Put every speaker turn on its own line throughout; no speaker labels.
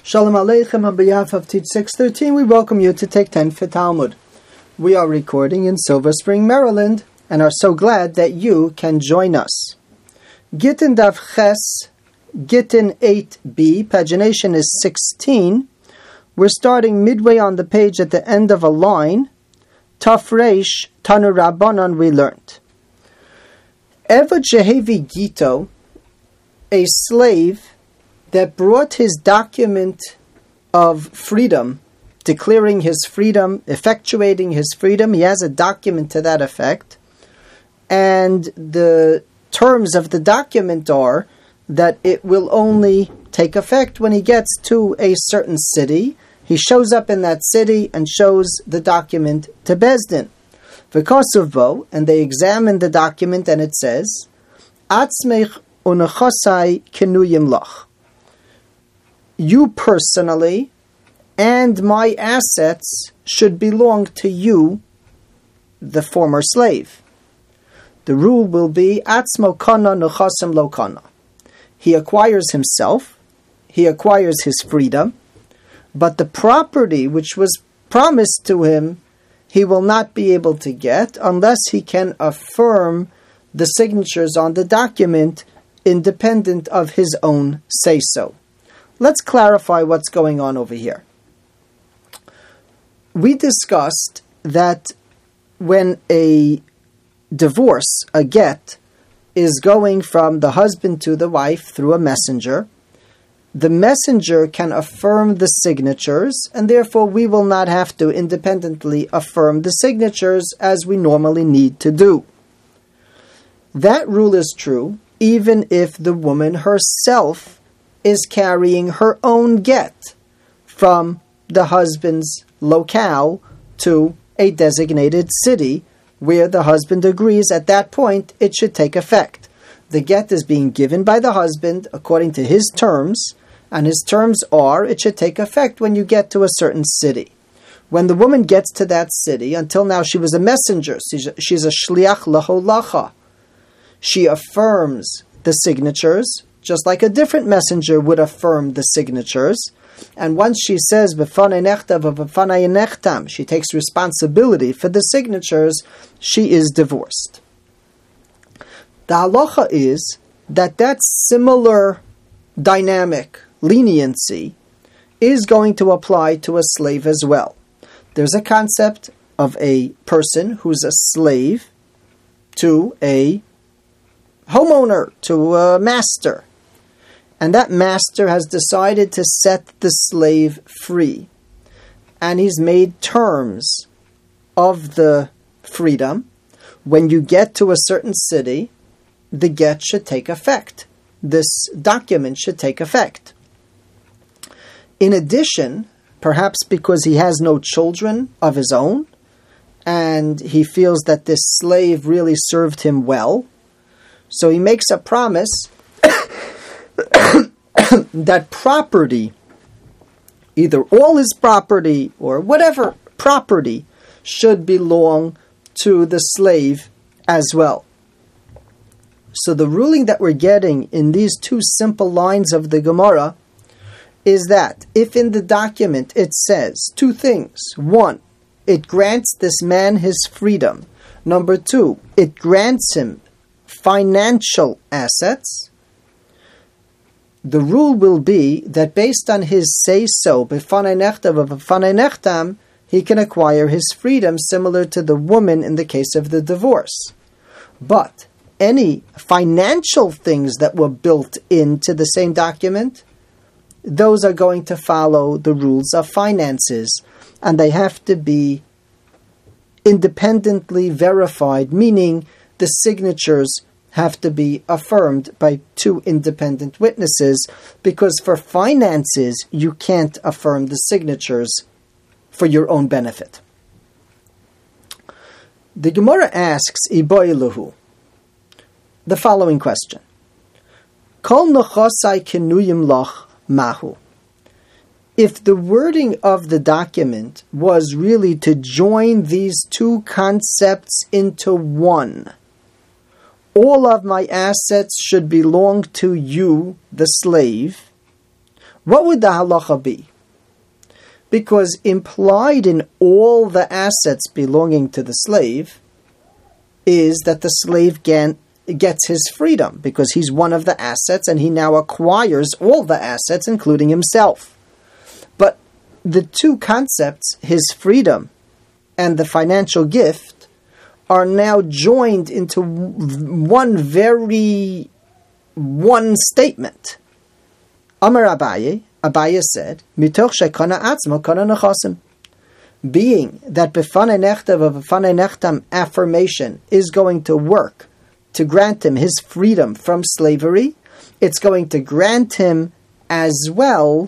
Shalom Aleichem. On behalf of Teach 613, we welcome you to Take 10 for Talmud. We are recording in Silver Spring, Maryland, and are so glad that you can join us. Gittin Daf Ches, Gittin 8b, pagination is 16. We're starting midway on the page at the end of a line. Taf Reish, Tanu Rabbanon, we learned. Eved Shehevi Gito, a slave that brought his document of freedom, declaring his freedom, effectuating his freedom. He has a document to that effect. And the terms of the document are that it will only take effect when he gets to a certain city. He shows up in that city and shows the document to Bezdin. V'kosuvbo, and they examine the document, and it says, Atzmech unechosai kenuyim lach. You personally and my assets should belong to you, the former slave. The rule will be Atzmo kana nechasim lo kana. He acquires himself, he acquires his freedom, but the property which was promised to him, he will not be able to get unless he can affirm the signatures on the document independent of his own say-so. Let's clarify what's going on over here. We discussed that when a divorce, a get, is going from the husband to the wife through a messenger, the messenger can affirm the signatures, and therefore we will not have to independently affirm the signatures as we normally need to do. That rule is true even if the woman herself is carrying her own get from the husband's locale to a designated city where the husband agrees at that point it should take effect. The get is being given by the husband according to his terms, and his terms are it should take effect when you get to a certain city. When the woman gets to that city, until now she was a messenger, she's a shliach laholacha. She affirms the signatures, just like a different messenger would affirm the signatures. And once she says, B'fanai nechtav or B'fanai nechtam, she takes responsibility for the signatures, she is divorced. The halacha is that similar dynamic, leniency, is going to apply to a slave as well. There's a concept of a person who's a slave to a homeowner, to a master. And that master has decided to set the slave free. And he's made terms of the freedom. When you get to a certain city, the get should take effect. This document should take effect. In addition, perhaps because he has no children of his own, and he feels that this slave really served him well, so he makes a promise that property, either all his property or whatever property, should belong to the slave as well. So the ruling that we're getting in these two simple lines of the Gemara is that if in the document it says two things: one, it grants this man his freedom; number two, it grants him financial assets, the rule will be that based on his say-so, b'fanai nechtav or b'fanai nechtam, he can acquire his freedom similar to the woman in the case of the divorce. But any financial things that were built into the same document, those are going to follow the rules of finances, and they have to be independently verified, meaning the signatures have to be affirmed by two independent witnesses, because for finances you can't affirm the signatures for your own benefit. The Gemara asks Iboiluhu the following question: Kol nechosai kenuyim lach mahu. If the wording of the document was really to join these two concepts into one, all of my assets should belong to you, the slave, What would the halacha be? Because implied in all the assets belonging to the slave is that the slave gets his freedom, because he's one of the assets and he now acquires all the assets, including himself. But the two concepts, his freedom and the financial gift, are now joined into one statement. Amar Abaye said, Mitoch shekana atzmo kana nechasim. Being that b'fanei nechtav of b'fanei nechtam affirmation is going to work to grant him his freedom from slavery, it's going to grant him as well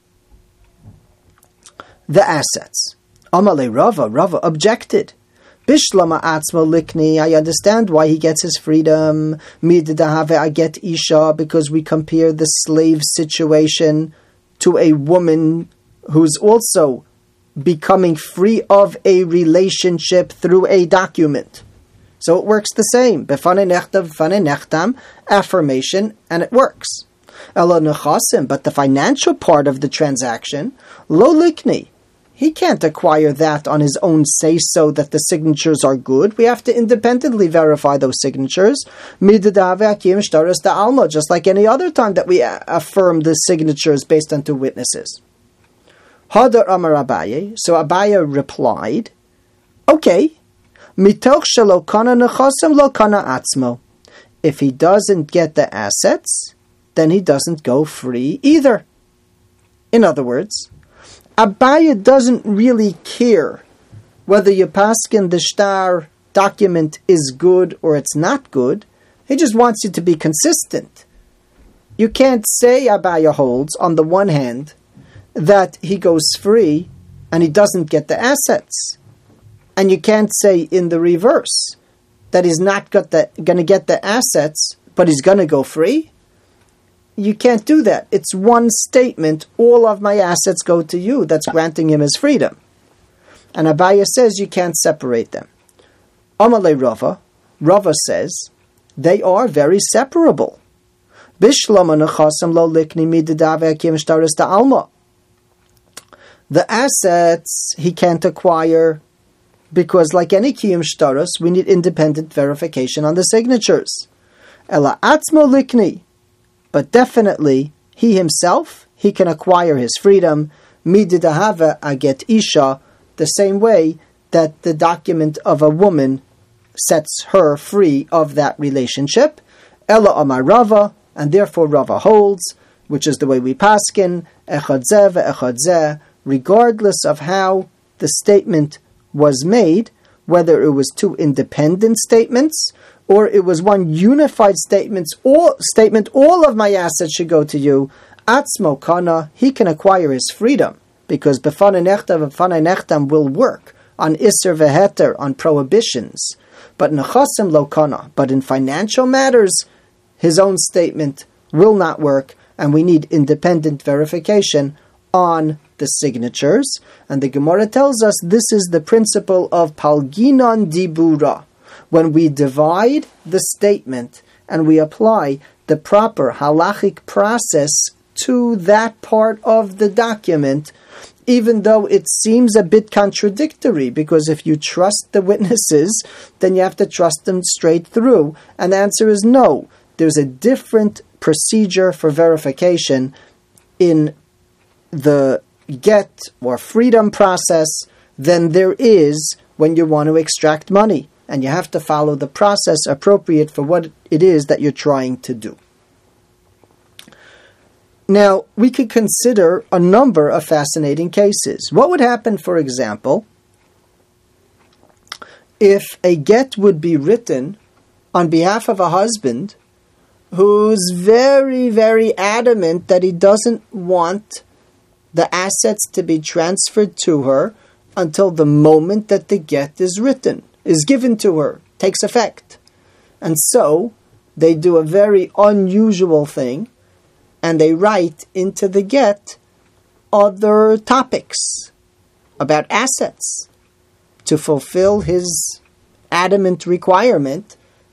the assets. Amalei Rava objected. Bishlama atzmo likni, I understand why he gets his freedom. Mididahave I get isha, because we compare the slave situation to a woman who's also becoming free of a relationship through a document. So it works the same. B'fanei nechtam, affirmation, and it works. Elo nechasim, but the financial part of the transaction, lo likni. He can't acquire that on his own say-so that the signatures are good. We have to independently verify those signatures. Just like any other time that we affirm the signatures based on two witnesses. Hadar Amar Abaye. So Abaye replied, okay, mitoch shelo kana nechasim lo kana atzmo. If he doesn't get the assets, then he doesn't go free either. In other words, Abaye doesn't really care whether your paskin the shtar document is good or it's not good. He just wants you to be consistent. You can't say, Abaye holds, on the one hand, that he goes free and he doesn't get the assets. And you can't say in the reverse that he's not going to get the assets, but he's going to go free. You can't do that. It's one statement. All of my assets go to you. That's granting him his freedom. And Abaye says you can't separate them. Amalei Rava says they are very separable. The assets he can't acquire because, like any kiyum shtaros, we need independent verification on the signatures. Ela atzmo likni. But definitely, he himself, he can acquire his freedom, mididahava aget isha, the same way that the document of a woman sets her free of that relationship. Ella amar Rava, and therefore Rava holds, which is the way we paskin, echad zeh ve'echad zeh, regardless of how the statement was made, whether it was two independent statements, or it was one unified statement, all of my assets should go to you. Atzmo kana, he can acquire his freedom, because b'fanei nechtam will work on iser veheter, on prohibitions. But nechasim lo kana, but in financial matters, his own statement will not work, and we need independent verification on the signatures. And the Gemara tells us this is the principle of palginon dibura. When we divide the statement and we apply the proper halachic process to that part of the document, even though it seems a bit contradictory, because if you trust the witnesses, then you have to trust them straight through. And the answer is no. There's a different procedure for verification in the get or freedom process than there is when you want to extract money. And you have to follow the process appropriate for what it is that you're trying to do. Now, we could consider a number of fascinating cases. What would happen, for example, if a get would be written on behalf of a husband who's very, very adamant that he doesn't want the assets to be transferred to her until the moment that the get is written, is given to her, takes effect. And so, they do a very unusual thing, and they write into the get other topics about assets to fulfill his adamant requirement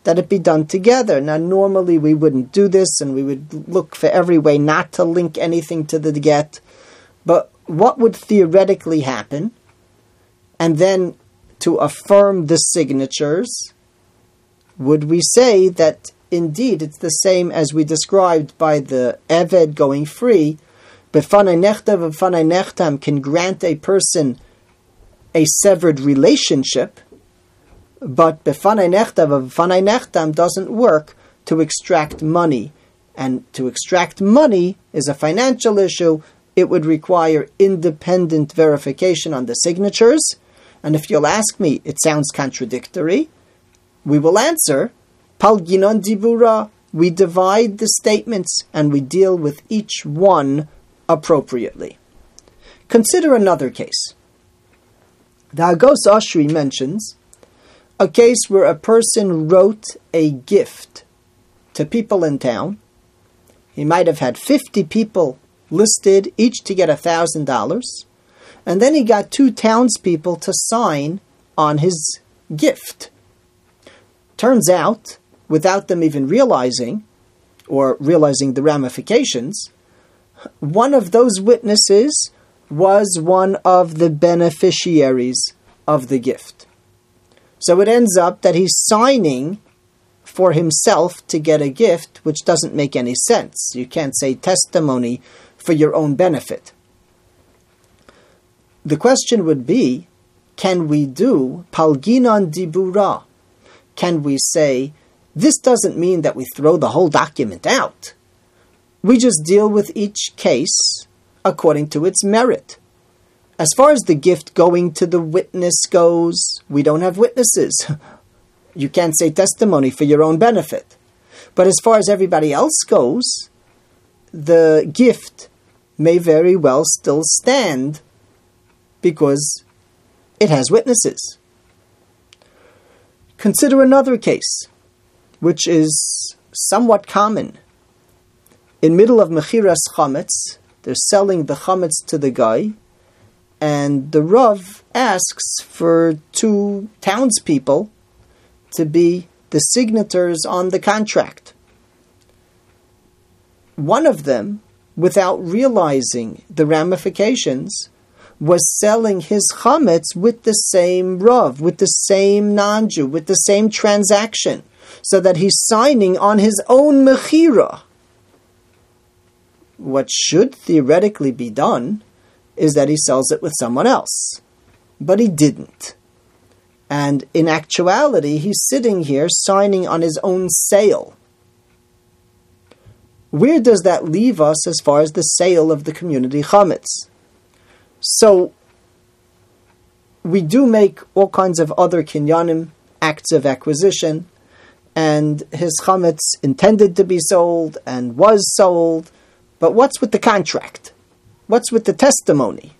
that it be done together. Now, normally we wouldn't do this, and we would look for every way not to link anything to the get. But what would theoretically happen? And then, to affirm the signatures, would we say that indeed it's the same as we described by the Eved going free? Befanai nechtav v'fanai nechtam can grant a person a severed relationship, but befanai nechtav v'fanai nechtam doesn't work to extract money. And to extract money is a financial issue. It would require independent verification on the signatures. And if you'll ask me, it sounds contradictory, we will answer, Palginon dibura, we divide the statements and we deal with each one appropriately. Consider another case. The Hagos Ashri mentions a case where a person wrote a gift to people in town. He might have had 50 people listed, each to get $1,000, and then he got 2 townspeople to sign on his gift. Turns out, without them even realizing, or realizing the ramifications, one of those witnesses was one of the beneficiaries of the gift. So it ends up that he's signing for himself to get a gift, which doesn't make any sense. You can't say testimony for your own benefit. The question would be, can we do palginan dibura? Can we say, this doesn't mean that we throw the whole document out. We just deal with each case according to its merit. As far as the gift going to the witness goes, we don't have witnesses. You can't say testimony for your own benefit. But as far as everybody else goes, the gift may very well still stand because it has witnesses. Consider another case, which is somewhat common. In middle of Mechiras Chametz, they're selling the Chametz to the guy, and the Rav asks for 2 townspeople to be the signatories on the contract. One of them, without realizing the ramifications, was selling his chametz with the same Rav, with the same non-Jew, with the same transaction, so that he's signing on his own mechira. What should theoretically be done is that he sells it with someone else. But he didn't. And in actuality, he's sitting here signing on his own sale. Where does that leave us as far as the sale of the community chametz? So, we do make all kinds of other kinyanim, acts of acquisition, and his chametz intended to be sold and was sold, but what's with the contract? What's with the testimony?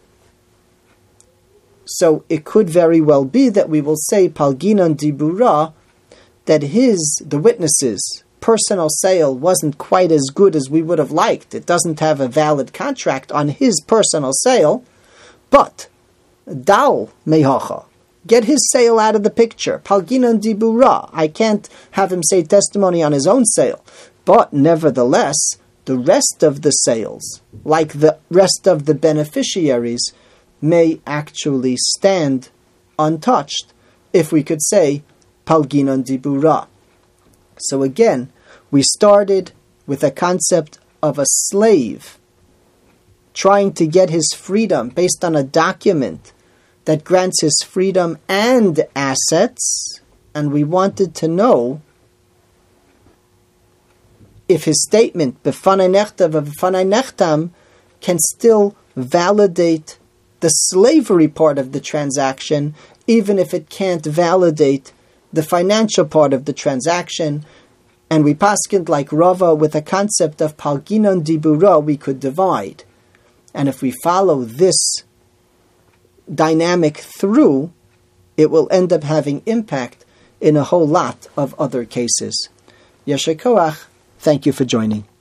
So it could very well be that we will say palginan dibura, that the witnesses' personal sale wasn't quite as good as we would have liked. It doesn't have a valid contract on his personal sale, but dal mehacha, get his sale out of the picture. Palginan dibura, I can't have him say testimony on his own sale, but nevertheless, the rest of the sales, like the rest of the beneficiaries, may actually stand untouched, if we could say palginan dibura. So again, we started with a concept of a slave trying to get his freedom based on a document that grants his freedom and assets, and we wanted to know if his statement b'fanai nechtav v'fanai nechtam can still validate the slavery part of the transaction, even if it can't validate the financial part of the transaction. And we paskined like Rava with a concept of palginan dibura we could divide. And if we follow this dynamic through, it will end up having impact in a whole lot of other cases. Yasher koach. Thank you for joining.